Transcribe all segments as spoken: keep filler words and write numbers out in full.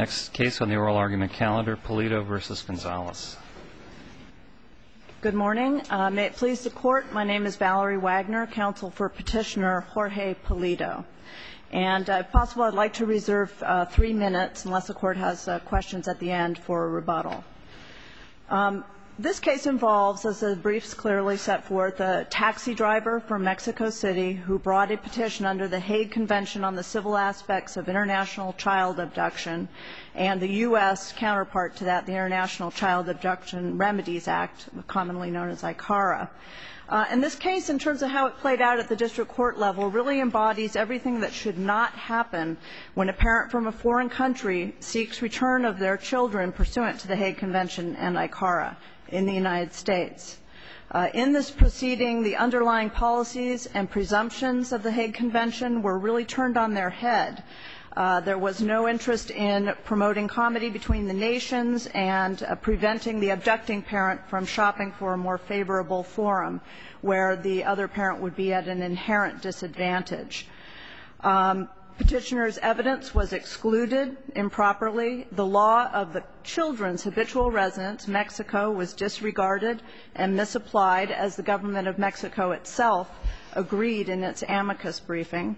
Next case on the oral argument calendar, Pulido v. Gonzalez. Good morning. Uh, may it please the Court, my name is Valerie Wagner, counsel for Petitioner Jorge Pulido. And uh, if possible, I'd like to reserve uh, three minutes, unless the Court has uh, questions at the end, for a rebuttal. Um, This case involves, as the briefs clearly set forth, a taxi driver from Mexico City who brought a petition under the Hague Convention on the Civil Aspects of International Child Abduction and the U S counterpart to that, the International Child Abduction Remedies Act, commonly known as I C A R A. Uh, and this case, in terms of how it played out at the district court level, really embodies everything that should not happen when a parent from a foreign country seeks return of their children pursuant to the Hague Convention and I C A R A in the United States. Uh, in this proceeding, the underlying policies and presumptions of the Hague Convention were really turned on their head. Uh, there was no interest in promoting comedy between the nations and uh, preventing the abducting parent from shopping for a more favorable forum where the other parent would be at an inherent disadvantage. Um, Petitioner's evidence was excluded improperly. The law of the children's habitual residence, Mexico, was disregarded and misapplied, as the government of Mexico itself agreed in its amicus briefing.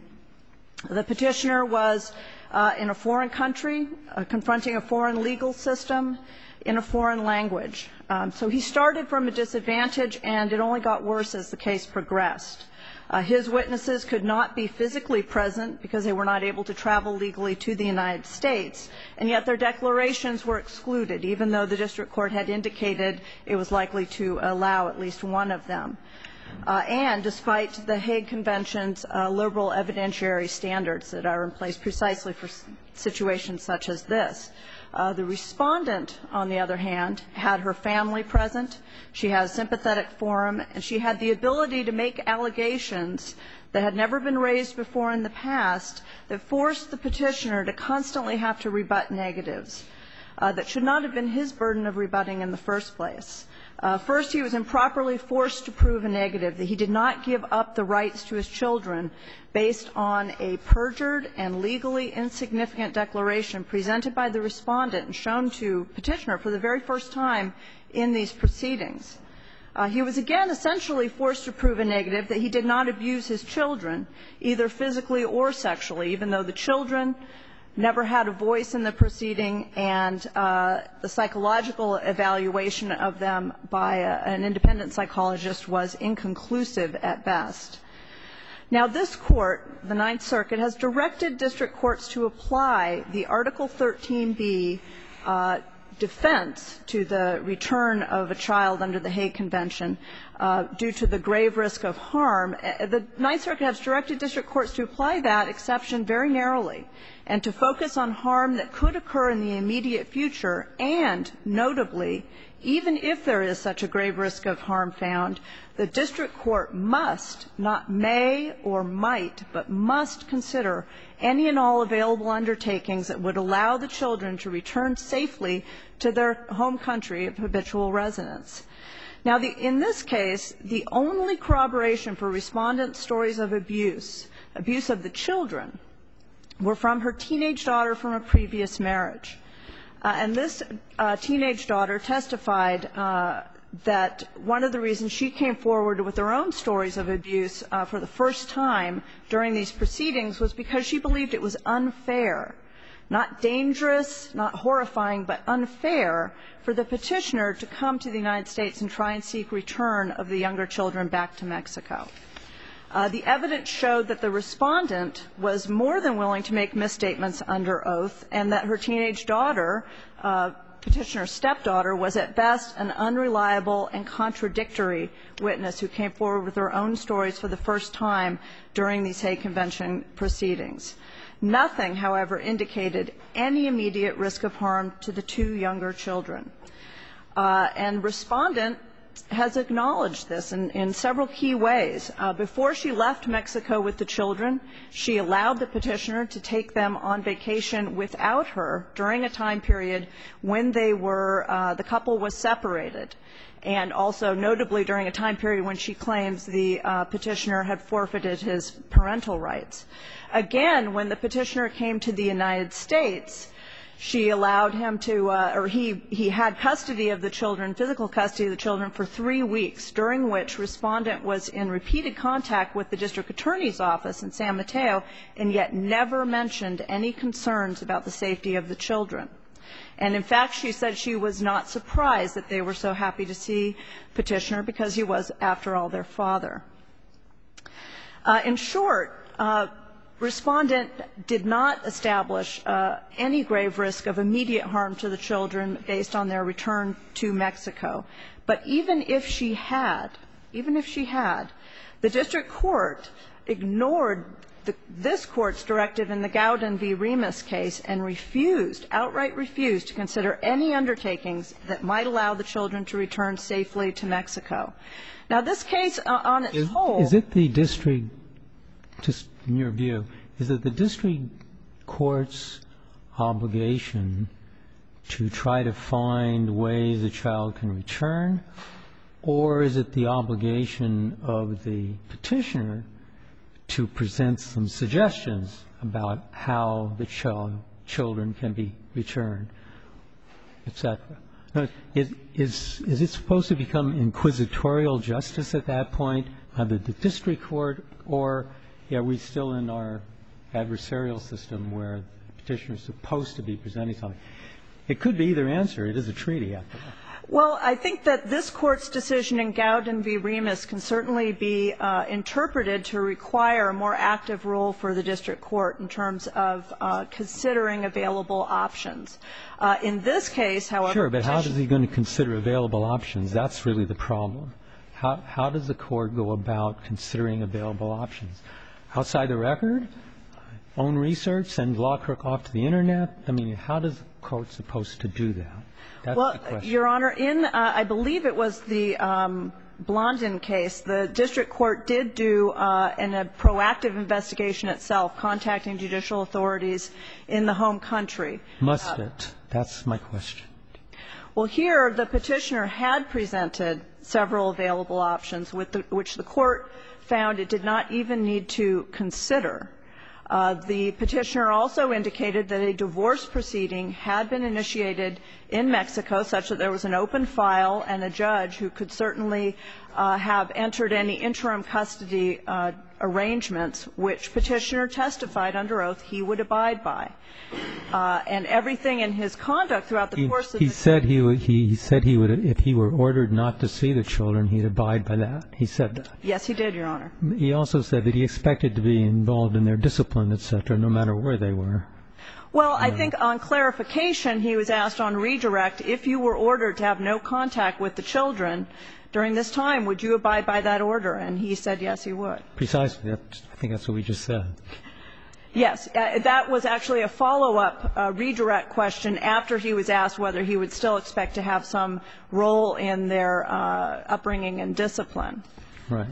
The petitioner was uh, in a foreign country, uh, confronting a foreign legal system in a foreign language. Um, so he started from a disadvantage, and it only got worse as the case progressed. Uh, his witnesses could not be physically present because they were not able to travel legally to the United States, and yet their declarations were excluded, even though the district court had indicated it was likely to allow at least one of them. Uh, and despite the Hague Convention's uh, liberal evidentiary standards that are in place precisely for s- situations such as this. Uh, the respondent, on the other hand, had her family present, she had a sympathetic forum, and she had the ability to make allegations that had never been raised before in the past that forced the petitioner to constantly have to rebut negatives uh, that should not have been his burden of rebutting in the first place. Uh, first, he was improperly forced to prove a negative, that he did not give up the rights to his children based on a perjured and legally insignificant declaration presented by the respondent and shown to petitioner for the very first time in these proceedings. Uh, he was again essentially forced to prove a negative, that he did not abuse his children, either physically or sexually, even though the children never had a voice in the proceeding, and uh, the psychological evaluation of them by a, an independent psychologist was inconclusive at best. Now, this court, the Ninth Circuit, has directed district courts to apply the Article thirteen B uh, defense to the return of a child under the Hague Convention uh, due to the grave risk of harm. The Ninth Circuit has directed district courts to apply that exception very narrowly and to focus on harm that could occur in the immediate future, and notably, even if there is such a grave risk of harm found, the district court must, not may or might, but must consider any and all available undertakings that would allow the children to return safely to their home country of habitual residence. Now, the, in this case, the only corroboration for respondent stories of abuse, abuse of the children, were from her teenage daughter from a previous marriage. Uh, and this uh, teenage daughter testified uh, that one of the reasons she came forward with her own stories of abuse uh, for the first time during these proceedings was because she believed it was unfair, not dangerous, not horrifying, but unfair for the petitioner to come to the United States and try and seek return of the younger children back to Mexico. Uh, the evidence showed that the respondent was more than willing to make misstatements under oath, and that her teenage daughter, uh, petitioner's stepdaughter, was at best an unreliable and contradictory witness who came forward with her own stories for the first time during these Hague Convention proceedings. Nothing, however, indicated any immediate risk of harm to the two younger children. Uh, and respondent has acknowledged this in, in several key ways. Uh, before she left Mexico with the children, she allowed the petitioner to take them on vacation without her during a time period when they were, uh, the couple was separated, and also notably during a time period when she claims the uh, petitioner had forfeited his parental rights. Again, when the petitioner came to the United States, She allowed him to, uh, or he, he had custody of the children, physical custody of the children, for three weeks, during which respondent was in repeated contact with the district attorney's office in San Mateo, and yet never mentioned any concerns about the safety of the children. And in fact, she said she was not surprised that they were so happy to see Petitioner because he was, after all, their father. Uh, in short, uh, respondent did not establish uh, any grave risk of immediate harm to the children based on their return to Mexico. But even if she had, even if she had, the district court ignored the, this court's directive in the Gowden v. Remus case and refused, outright refused, to consider any undertakings that might allow the children to return safely to Mexico. Now, this case, uh, on its is, whole... Is it the district, just in your view, is it the district court's obligation to try to find ways a child can return, or is it the obligation of the petitioner to present some suggestions about how the child, children can be returned, et cetera? Now, is, is, is it supposed to become inquisitorial justice at that point, either the district court, or are we still in our adversarial system where the petitioner is supposed to be presenting something? It could be either answer. It is a treaty, after all. Well, I think that this Court's decision in Gowden v. Remus can certainly be uh, interpreted to require a more active role for the district court in terms of uh, considering available options. Uh, in this case, however... Sure, but how is he going to consider available options? That's really the problem. How, how does the court go about considering available options? Outside the record? Own research? Send law clerk off to the Internet? I mean, how does the court supposed to do that? That's well, the question. Your Honor, in, uh, I believe it was the um, Blondin case, the district court did do uh, in a proactive investigation itself, contacting judicial authorities in the home country. Must uh, it? That's my question. Well, here the petitioner had presented several available options, with the, which the court found it did not even need to consider. Uh, the petitioner also indicated that a divorce proceeding had been initiated in Mexico, such that there was an open file and a judge who could certainly uh, have entered any interim custody uh, arrangements, which petitioner testified under oath he would abide by. Uh, and everything in his conduct throughout the He, course of he the said he would. He, he said he would. If he were ordered not to see the children, he'd abide by that. He said that. Yes, he did, Your Honor. He also said that he expected to be involved in their discipline, et cetera, no matter where they were. Well, I think on clarification, he was asked on redirect, if you were ordered to have no contact with the children during this time, would you abide by that order? And he said yes, he would. Precisely. That, I think that's what we just said. Yes. Uh, that was actually a follow-up uh, redirect question after he was asked whether he would still expect to have some role in their uh, upbringing and discipline. Right.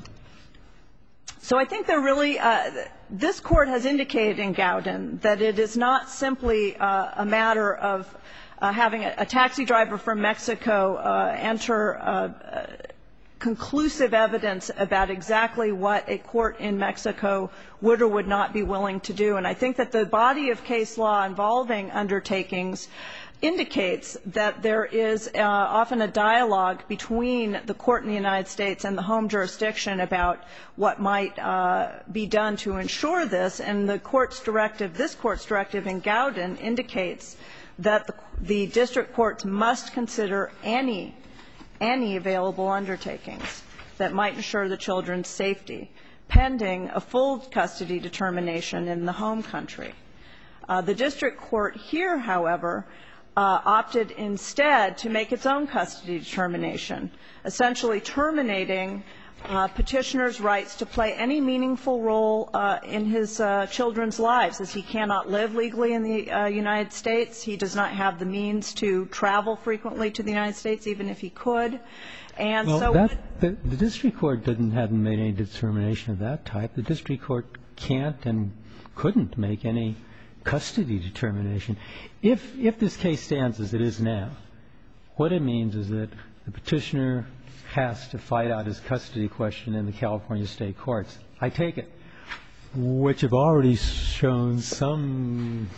So I think they're really uh, this Court has indicated in Gowden that it is not simply uh, a matter of uh, having a, a taxi driver from Mexico uh, enter uh, uh, conclusive evidence about exactly what a court in Mexico would or would not be willing to do. And I think that the body of case law involving undertakings indicates that there is uh, often a dialogue between the court in the United States and the home jurisdiction about what might uh, be done to ensure this. And the court's directive, this court's directive in Gowden indicates that the, the district courts must consider any any available undertakings that might ensure the children's safety, pending a full custody determination in the home country. Uh, the district court here, however, uh, opted instead to make its own custody determination, essentially terminating uh, petitioner's rights to play any meaningful role uh, in his uh, children's lives, as he cannot live legally in the uh, United States. He does not have the means to travel frequently to the United States, even if he could. And well, so that, the, the district court didn't hadn't made any determination of that type. The district court can't and couldn't make any custody determination. If if this case stands as it is now, what it means is that the petitioner has to fight out his custody question in the California state courts, I take it, which have already shown some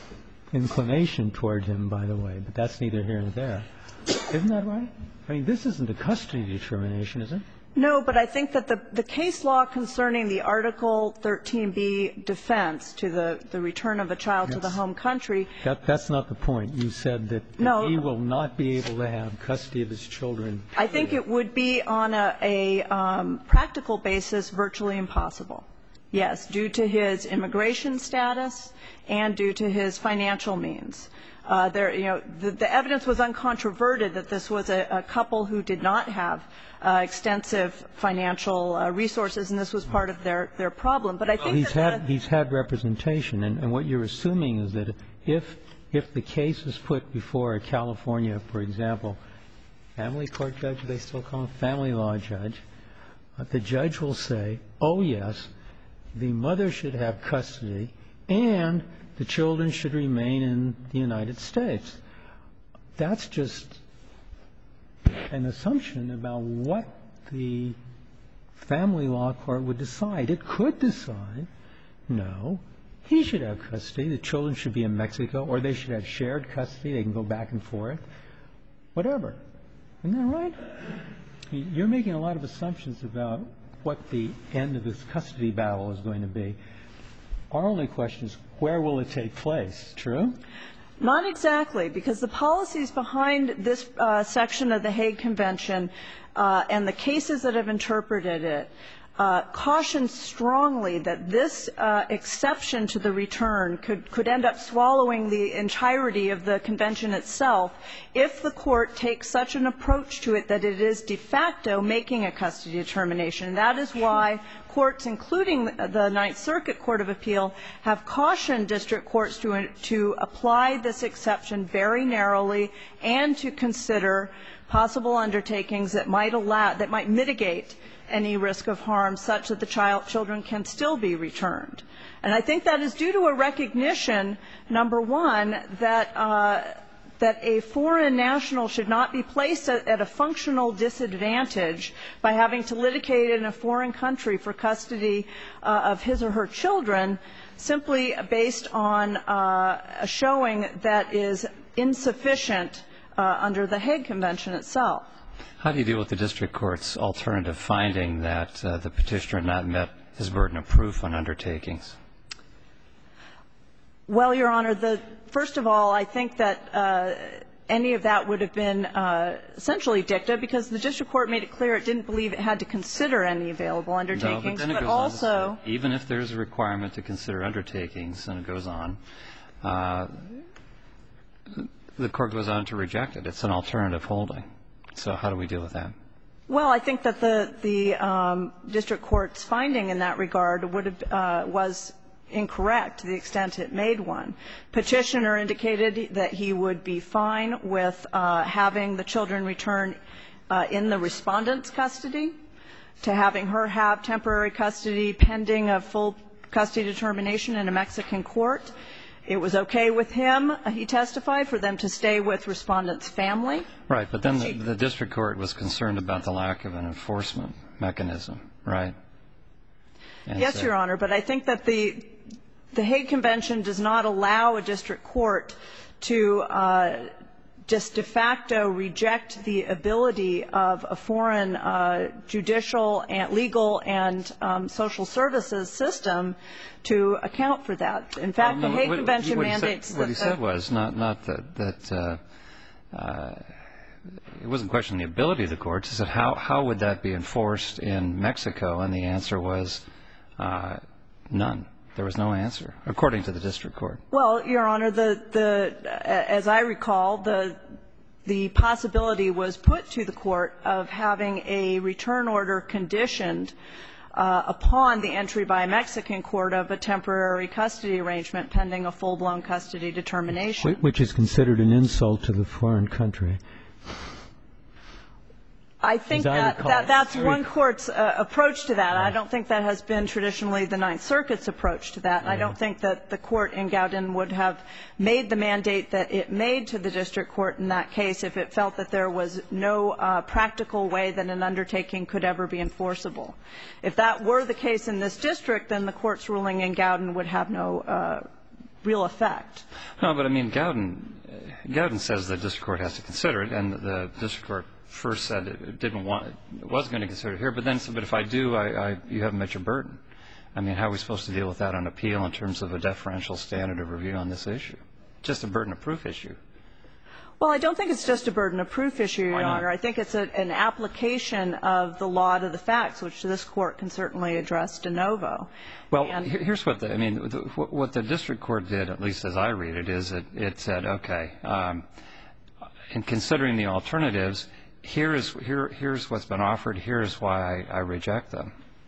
inclination toward him, by the way, but that's neither here nor there. Isn't that right? I mean, this isn't a custody determination, is it? No, but I think that the, the case law concerning the Article thirteen B defense to the, the return of a child yes. to the home country. That, that's not the point. You said that, that no, he will not be able to have custody of his children. I think it would be on a, a um, practical basis virtually impossible. Yes, due to his immigration status and due to his financial means. Uh, there, you know, the, the evidence was uncontroverted that this was a, a couple who did not have uh, extensive financial uh, resources, and this was part of their, their problem. But I think well, he's that had he's had representation, and, and what you're assuming is that if if the case is put before a California, for example, family court judge, they still call him family law judge, uh, the judge will say, "Oh yes, the mother should have custody, and the children should remain in the United States." That's just an assumption about what the family law court would decide. It could decide, no, he should have custody, the children should be in Mexico, or they should have shared custody, they can go back and forth, whatever. Isn't that right? You're making a lot of assumptions about what the end of this custody battle is going to be. Our only question is, where will it take place? True? Not exactly, because the policies behind this uh, section of the Hague Convention uh, and the cases that have interpreted it uh, caution strongly that this uh, exception to the return could, could end up swallowing the entirety of the convention itself if the court takes such an approach to it that it is de facto making a custody determination. That is why courts, including the Ninth Circuit Court of Appeal, have cautioned district courts to, to apply this exception very narrowly and to consider possible undertakings that might allow, that might mitigate any risk of harm such that the child, children can still be returned. And I think that is due to a recognition, number one, that uh, that a foreign national should not be placed at, at a functional disadvantage by having to litigate in a foreign country for custody uh, of his or her children simply based on uh, a showing that is insufficient uh, under the Hague Convention itself. How do you deal with the district court's alternative finding that uh, the petitioner had not met his burden of proof on undertakings? Well, Your Honor, the, first of all, I think that uh, any of that would have been uh, essentially dicta because the district court made it clear it didn't believe it had to consider any available undertakings. No, but then it but goes also, on to say, even if there's a requirement to consider undertakings, and it goes on, uh, the court goes on to reject it. It's an alternative holding. So how do we deal with that? Well, I think that the, the um, district court's finding in that regard would have, uh, was incorrect to the extent it made one. Petitioner indicated that he would be fine with uh, having the children return uh, in the respondent's custody, to having her have temporary custody pending a full custody determination in a Mexican court. It was okay with him, he testified, for them to stay with respondent's family. Right, but then the, the district court was concerned about the lack of an enforcement mechanism, right? And yes, so, Your Honor, but I think that the the Hague Convention does not allow a district court to uh, just de facto reject the ability of a foreign uh, judicial and legal and um, social services system to account for that. In fact, well, no, the Hague what, Convention what mandates said, that what he the, said was not not that that uh, uh, it wasn't questioning the ability of the courts. He said how how would that be enforced in Mexico, and the answer was uh, none. There was no answer, according to the district court. Well, Your Honor, the the as I recall, the the possibility was put to the court of having a return order conditioned uh, upon the entry by a Mexican court of a temporary custody arrangement pending a full-blown custody determination. Which is considered an insult to the foreign country. I think I that, recall, that that's every, one court's uh, approach to that. Yeah. I don't think that has been traditionally the Ninth Circuit's approach to that. And yeah. I don't think that the court in Gaudin would have made the mandate that it made to the district court in that case if it felt that there was no uh, practical way that an undertaking could ever be enforceable. If that were the case in this district, then the court's ruling in Gaudin would have no uh, real effect. No, but I mean, Gowden, Gowden says the district court has to consider it, and the district court first said it didn't want, it wasn't going to consider it here, but then said, but if I do, I, I, you haven't met your burden. I mean, how are we supposed to deal with that on appeal in terms of a deferential standard of review on this issue? Just a burden of proof issue. Well, I don't think it's just a burden of proof issue, Your Honor. I think it's a, an application of the law to the facts, which this Court can certainly address de novo. Well, and here's what the, I mean, the, what the district court did, at least as I read it, is it, it said, okay, um, in considering the alternatives, here is, here, here's what's been offered, here's why I, I reject them.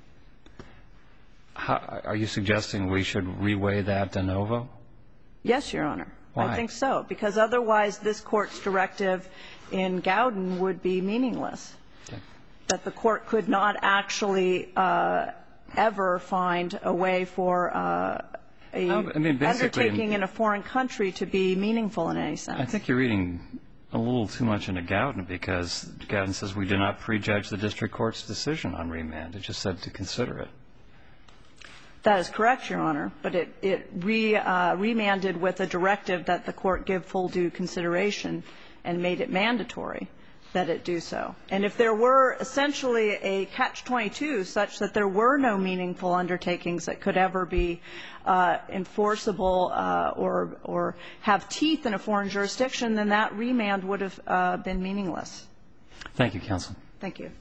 How, are you suggesting we should reweigh that de novo? Yes, Your Honor. Why? I think so, because otherwise this Court's directive in Gowden would be meaningless, okay. That the Court could not actually uh, ever find a way for uh, a I mean, undertaking in a foreign country to be meaningful in any sense. I think you're reading a little too much into Gowden, because Gowden says we do not prejudge the district court's decision on remand. It just said to consider it. That is correct, Your Honor, but it, it re, uh, remanded with a directive that the Court give full due consideration and made it mandatory that it do so. And if there were essentially a catch twenty-two such that there were no meaningful undertakings that could ever be uh, enforceable uh, or, or have teeth in a foreign jurisdiction, then that remand would have uh, been meaningless. Thank you, counsel. Thank you.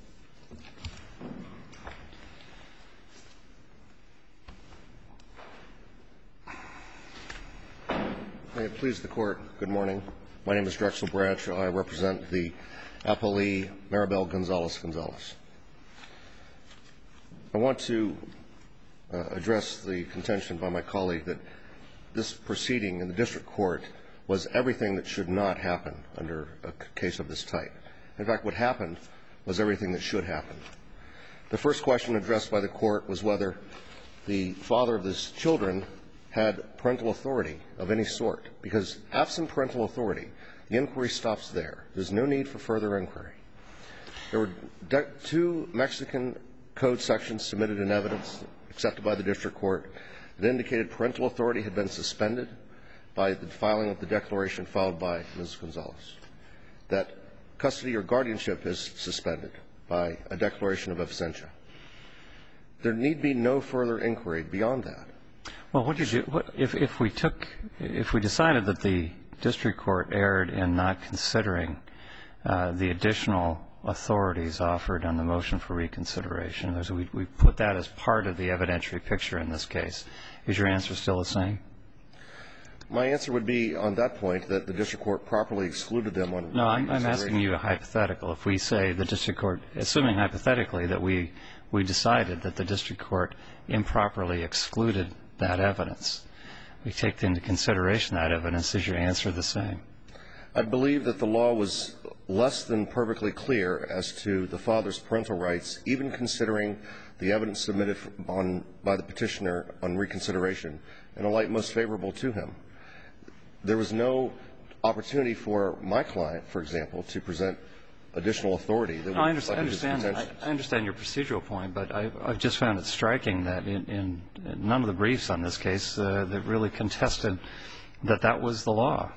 May it please the Court, good morning. My name is Drexel Branch. I represent the appellee Maribel Gonzalez-Gonzalez. I want to uh, address the contention by my colleague that this proceeding in the district court was everything that should not happen under a case of this type. In fact, what happened was everything that should happen. The first question addressed by the Court was whether the father of his children had parental authority of any sort, because absent parental authority, the inquiry stops there. There's no need for further inquiry. There were de- two Mexican code sections submitted in evidence accepted by the district court that indicated parental authority had been suspended by the filing of the declaration filed by Miz Gonzalez, that custody or guardianship is suspended by a declaration of absentia. There need be no further inquiry beyond that. Well, what did you, what, if, if we took, if we decided that the district court erred in not considering uh, the additional authorities offered on the motion for reconsideration, as we, we put that as part of the evidentiary picture in this case, is your answer still the same? My answer would be on that point that the district court properly excluded them on No, I'm, I'm asking you a hypothetical. If we say the district court, assuming hypothetically that we, we decided that the district court improperly excluded that evidence, we take into consideration that evidence, is your answer the same? I believe that the law was less than perfectly clear as to the father's parental rights, even considering the evidence submitted on, by the petitioner on reconsideration in a light most favorable to him. There was no opportunity for my client, for example, to present additional authority that would no, I understand, reflect his I, understand intentions. I, I understand your procedural point, but I, I've just found it striking that in, in none of the briefs on this case uh, that really contested that that was the law.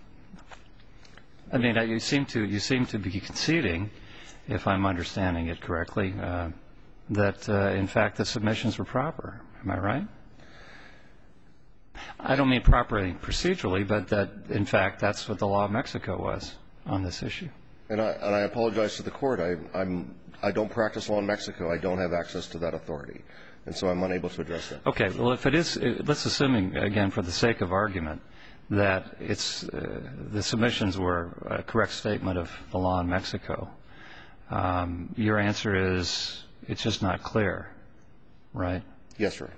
I mean, you seem to you seem to be conceding, if I'm understanding it correctly, uh, that uh, in fact the submissions were proper. Am I right? I don't mean properly procedurally, but that in fact that's what the law of Mexico was on this issue. And I, and I apologize to the court. I, I'm, I don't practice law in Mexico. I don't have access to that authority. And so I'm unable to address that. Okay. Well, if it is, let's assuming, again, for the sake of argument, that it's, uh, the submissions were a correct statement of the law in Mexico, um, your answer is it's just not clear, right? Yes, sir.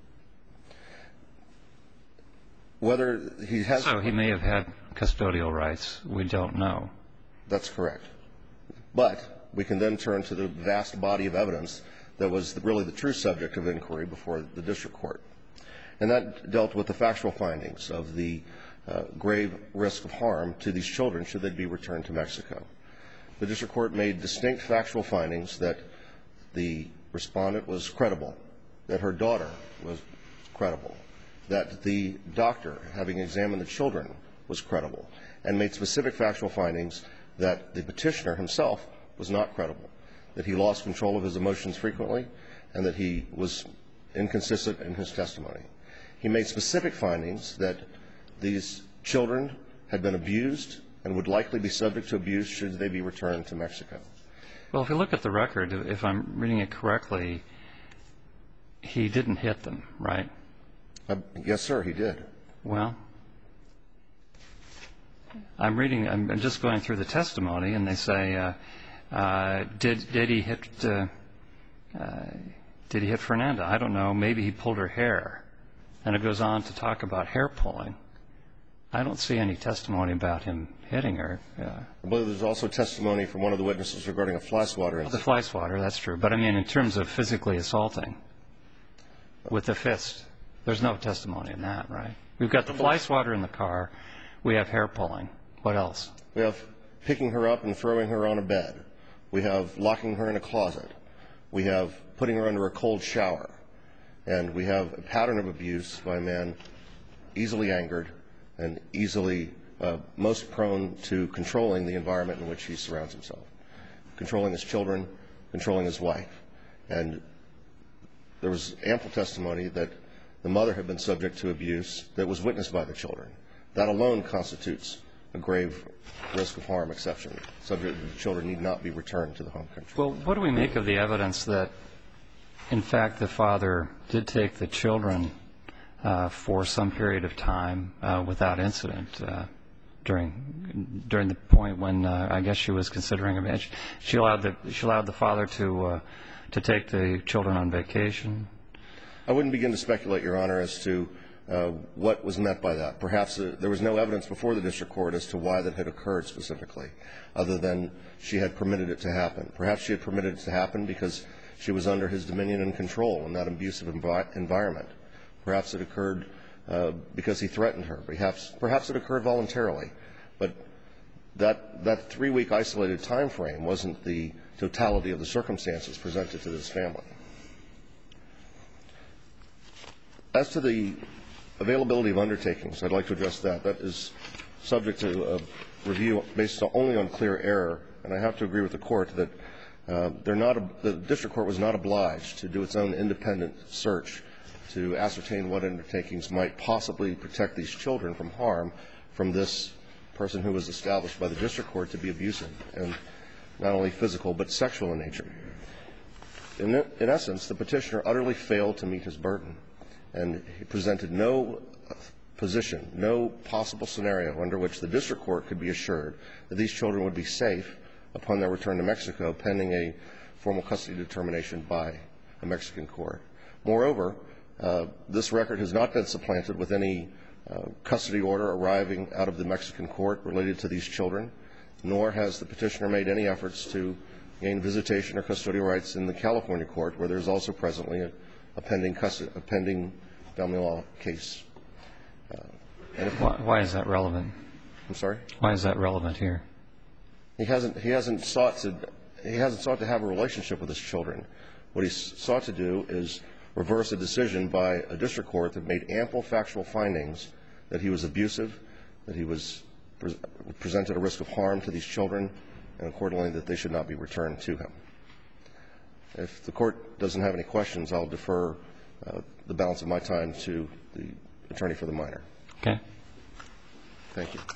Whether he has... So he may have had custodial rights. We don't know. That's correct. But we can then turn to the vast body of evidence that was really the true subject of inquiry before the district court. And that dealt with the factual findings of the uh, grave risk of harm to these children should they be returned to Mexico. The district court made distinct factual findings that the respondent was credible, that her daughter was credible, that the doctor, having examined the children, was credible and made specific factual findings that the petitioner himself was not credible, that he lost control of his emotions frequently, and that he was inconsistent in his testimony. He made specific findings that these children had been abused and would likely be subject to abuse should they be returned to Mexico. Well, if you look at the record, if I'm reading it correctly, he didn't hit them, right? Uh, yes, sir, he did. Well, I'm reading, I'm, I'm just going through the testimony, and they say, uh, uh, did did he hit uh, uh, did he hit Fernanda? I don't know. Maybe he pulled her hair, and it goes on to talk about hair pulling. I don't see any testimony about him hitting her. Uh, I believe there's also testimony from one of the witnesses regarding a fly swatter incident. the fly swatter, that's true. But I mean, in terms of physically assaulting with a fist, there's no testimony in that, right? We've got the fly swatter in the car. We have hair pulling. What else? We have picking her up and throwing her on a bed. We have locking her in a closet. We have putting her under a cold shower. And we have a pattern of abuse by a man easily angered and easily uh, most prone to controlling the environment in which he surrounds himself, controlling his children, controlling his wife. And there was ample testimony that the mother had been subject to abuse that was witnessed by the children. That alone constitutes a grave risk of harm exception. Subject the children need not be returned to the home country. Well, what do we make of the evidence that, in fact, the father did take the children uh, for some period of time uh, without incident uh, during during the point when uh, I guess she was considering a marriage? She allowed the she allowed the father to uh, to take the children on vacation. I wouldn't begin to speculate, Your Honor, as to uh, what was meant by that. Perhaps uh, there was no evidence before the district court as to why that had occurred specifically, other than she had permitted it to happen. Perhaps she had permitted it to happen because she was under his dominion and control in that abusive envi- environment. Perhaps it occurred uh, because he threatened her. Perhaps, perhaps it occurred voluntarily. But that, that three-week isolated time frame wasn't the totality of the circumstances presented to this family. As to the availability of undertakings, I'd like to address that. That is subject to a review based only on clear error, and I have to agree with the court that uh, they're not a, the district court was not obliged to do its own independent search to ascertain what undertakings might possibly protect these children from harm from this person who was established by the district court to be abusive, and not only physical but sexual in nature. In, in essence, the petitioner utterly failed to meet his burden, and he presented no position, no possible scenario under which the district court could be assured that these children would be safe upon their return to Mexico pending a formal custody determination by a Mexican court. Moreover, uh, this record has not been supplanted with any uh, custody order arriving out of the Mexican court related to these children, nor has the petitioner made any efforts to gain visitation or custodial rights in the California court, where there's also presently a, a pending custody, a pending family law case. Uh, and if, Why, why is that relevant? I'm sorry? Why is that relevant here? He hasn't, he hasn't sought to, he hasn't sought to have a relationship with his children. What he's sought to do is reverse a decision by a district court that made ample factual findings that he was abusive, that he was pre- presented a risk of harm to these children, and accordingly that they should not be returned to him. If the court doesn't have any questions, I'll defer uh, the balance of my time to the attorney for the minor. Okay. Thank you.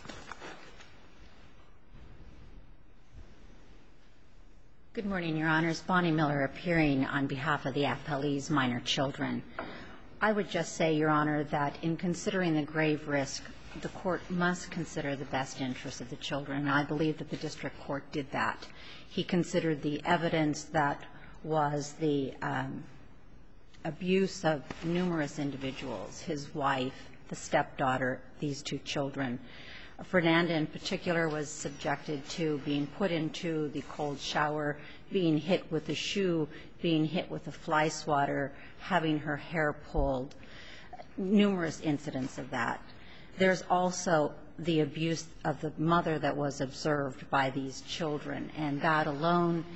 Good morning, Your Honors. Bonnie Miller appearing on behalf of the appellee's minor children. I would just say, Your Honor, that in considering the grave risk, the court must consider the best interests of the children, and I believe that the district court did that. He considered the evidence that was the um, abuse of numerous individuals, his wife, the stepdaughter, these two children. Fernanda in particular was subjected to being put into the cold shower, being hit with a shoe, being hit with a fly swatter, having her hair pulled, numerous incidents of that. There's also the abuse of the mother that was observed by these children, and that alone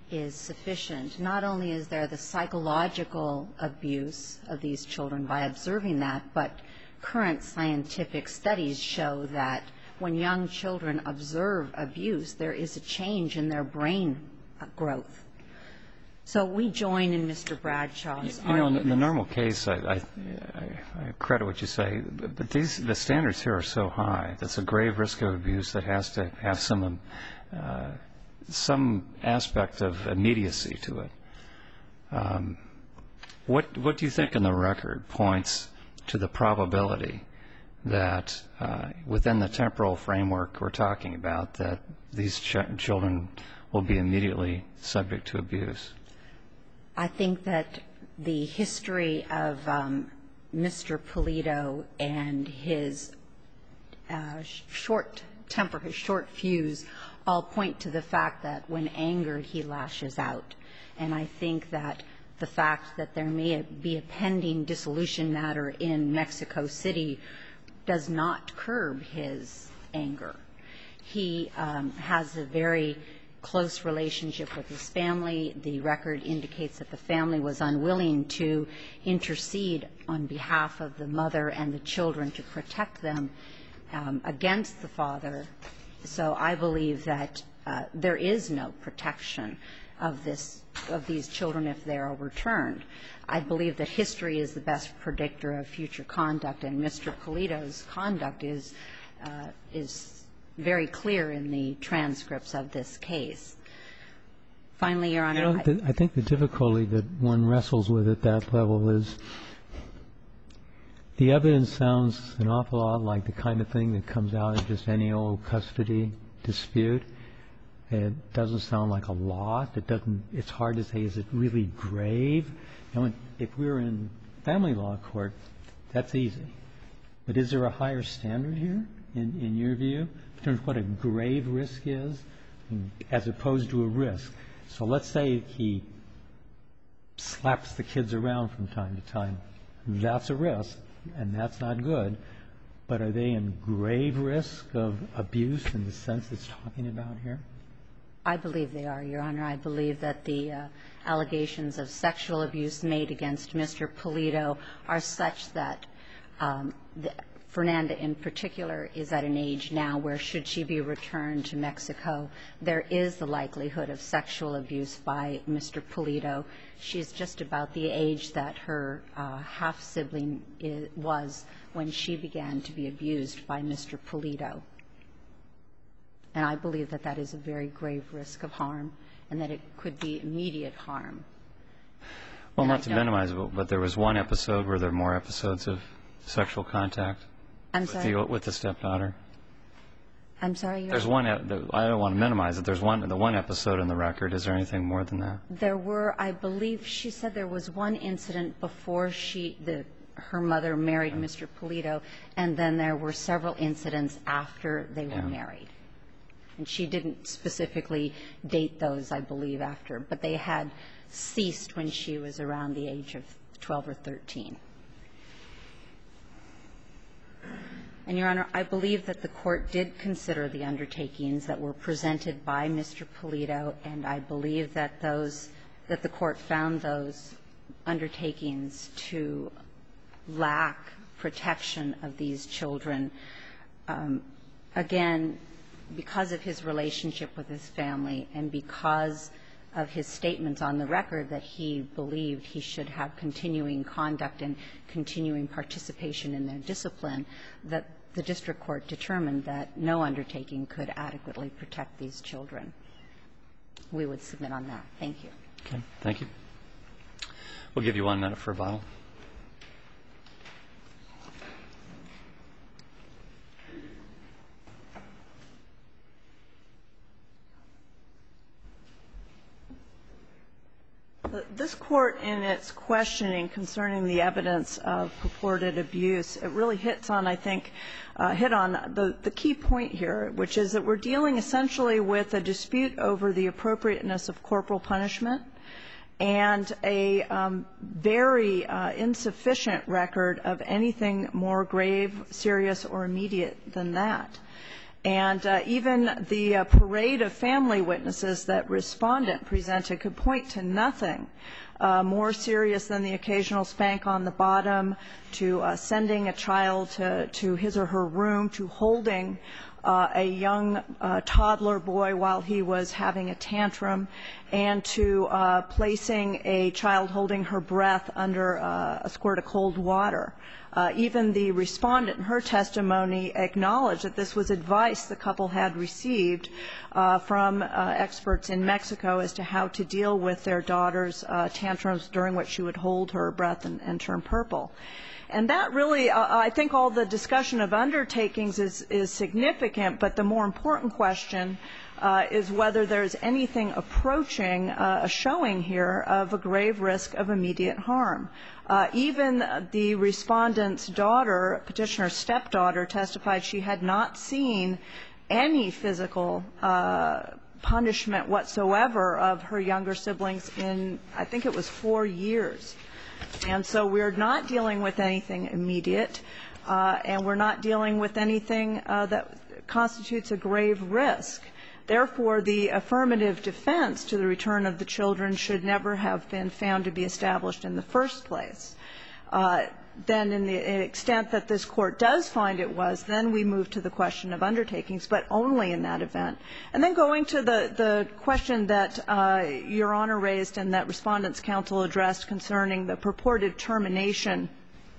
is sufficient. Not only is there the psychological abuse of these children by observing that, but current scientific studies show that when young children observe abuse, there is a change in their brain growth. So we join in Mister Bradshaw's You know, argument. in the normal case, I, I, I credit what you say, but these the standards here are so high. That's a grave risk of abuse that has to have some uh, some aspect of immediacy to it. Um, what what do you think in the record points to the probability that uh, within the temporal framework we're talking about, that these ch children will be immediately subject to abuse? I think that the history of um, Mister Pulido and his uh, short temper, his short fuse, all point to the fact that when angered, he lashes out. And I think that the fact that there may be a pending dissolution matter in Mexico City does not curb his anger. He um, has a very close relationship with his family. The record indicates that the family was unwilling to intercede on behalf of the mother and the children to protect them um, against the father. So I believe that uh, there is no protection of this of these children if they are returned. I believe that history is the best predictor of future conduct, and Mister Pulido's conduct is uh, is very clear in the transcripts of this case. Finally, Your Honor, You know, the, I think the difficulty that one wrestles with at that level is the evidence sounds an awful lot like the kind of thing that comes out of just any old custody dispute. It doesn't sound like a lot. It doesn't. It's hard to say, is it really grave? You know, if we were in family law court, that's easy. But is there a higher standard here, in, in your view, in terms of what a grave risk is, as opposed to a risk? So let's say he slaps the kids around from time to time. That's a risk, and that's not good. But are they in grave risk of abuse in the sense it's talking about here? I believe they are, Your Honor. I believe that the uh, allegations of sexual abuse made against Mister Pulido are such that um, the, Fernanda in particular is at an age now where, should she be returned to Mexico, there is the likelihood of sexual abuse by Mister Pulido. She's just about the age that her uh, half-sibling is, was when she began to be abused by Mister Pulido. And I believe that that is a very grave risk of harm, and that it could be immediate harm. Well, And not I to don't- minimize it, but there was one episode. Were there more episodes of sexual contact I'm with sorry. the, with the stepdaughter? I'm sorry, Your There's Honor. one. ep- I don't want to minimize it. There's one. The one episode in the record. Is there anything more than that? There were, I believe, she said there was one incident before she, the, her mother married Mister Pulido, and then there were several incidents after they were Yeah. married. And she didn't specifically date those, I believe, after, but they had ceased when she was around the age of twelve or thirteen. And, Your Honor, I believe that the Court did consider the undertakings that were presented by Mister Pulido, and I believe that those, that the Court found those undertakings to lack protection of these children. Um, again, because of his relationship with his family and because of his statements on the record that he believed he should have continuing conduct and continuing participation in their discipline, that the district court determined that no undertaking could adequately protect these children. We would submit on that. Thank you. Okay. Thank you. We'll give you one minute for a bottle. This Court, in its questioning concerning the evidence of purported abuse, it really hits on, I think, uh, hit on the, the key point here, which is that we're dealing essentially with a dispute over the appropriateness of corporal punishment and a um, very uh, insufficient record of anything more grave, serious, or immediate than that. And uh, even the uh, parade of family witnesses that respondent presented could point to nothing uh, more serious than the occasional spank on the bottom, to uh, sending a child to, to his or her room, to holding uh, a young uh, toddler boy while he was having a tantrum, and to uh, placing a child holding her breath under uh, a squirt of cold water. Uh, even the respondent in her testimony acknowledged that this was advice the couple had received uh, from uh, experts in Mexico as to how to deal with their daughter's uh, tantrums during which she would hold her breath and, and turn purple. And that really, uh, I think all the discussion of undertakings is, is significant, but the more important question uh, is whether there's anything approaching uh, a showing here of a grave risk of immediate harm. Uh, even the respondent's daughter, petitioner's stepdaughter, testified she had not seen any physical uh, punishment whatsoever of her younger siblings in, I think it was four years. And so we're not dealing with anything immediate, uh, and we're not dealing with anything uh, that constitutes a grave risk. Therefore, the affirmative defense to the return of the children should never have been found to be established in the first place. Uh, then in the extent that this Court does find it was, then we move to the question of undertakings, but only in that event. And then going to the, the question that uh, Your Honor raised and that Respondents' Counsel addressed concerning the purported termination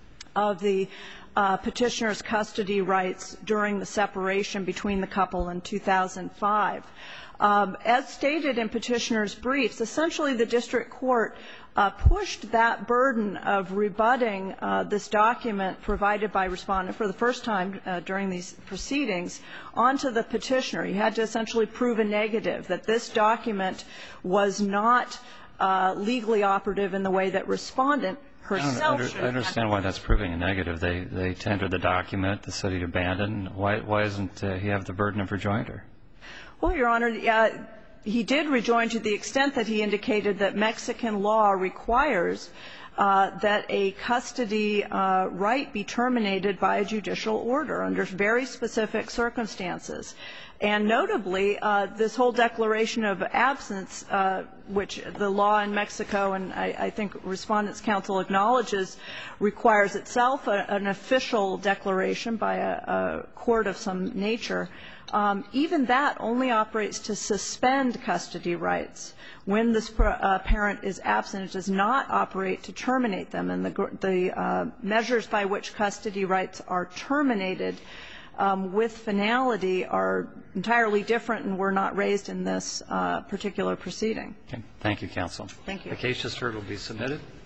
of the Uh, petitioner's custody rights during the separation between the couple in two thousand five. Um, as stated in petitioner's briefs, essentially the district court uh, pushed that burden of rebutting uh, this document provided by respondent for the first time uh, during these proceedings onto the petitioner. He had to essentially prove a negative, that this document was not uh, legally operative in the way that respondent herself should have. I understand why that's proving a negative. They they tendered the document, the city abandoned. Why why doesn't uh, he have the burden of rejoinder? Well, Your Honor, uh, he did rejoin to the extent that he indicated that Mexican law requires uh, that a custody uh, right be terminated by a judicial order under very specific circumstances. And notably, uh, this whole declaration of absence, uh, which the law in Mexico, and I, I think Respondents' Counsel acknowledges, requires itself a, an official declaration by a, a court of some nature, um, even that only operates to suspend custody rights. When this uh, parent is absent, it does not operate to terminate them. And the, the uh, measures by which custody rights are terminated Um, with finality are entirely different and were not raised in this uh, particular proceeding. Okay. Thank you, counsel. Thank you. The case just heard will be submitted.